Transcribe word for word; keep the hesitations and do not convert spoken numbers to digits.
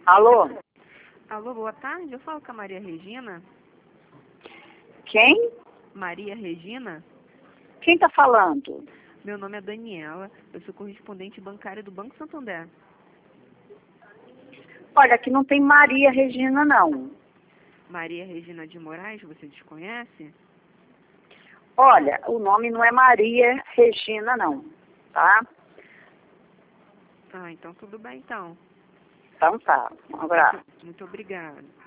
Alô? Alô, boa tarde. Eu falo com a Maria Regina. Quem? Maria Regina? Quem tá falando? Meu nome é Daniela. Eu sou correspondente bancária do Banco Santander. Olha, aqui não tem Maria Regina, não. Maria Regina de Moraes, você desconhece? Olha, o nome não é Maria Regina, não, tá? Ah, então tudo bem, então. Então tá, um abraço. Muito, muito obrigada.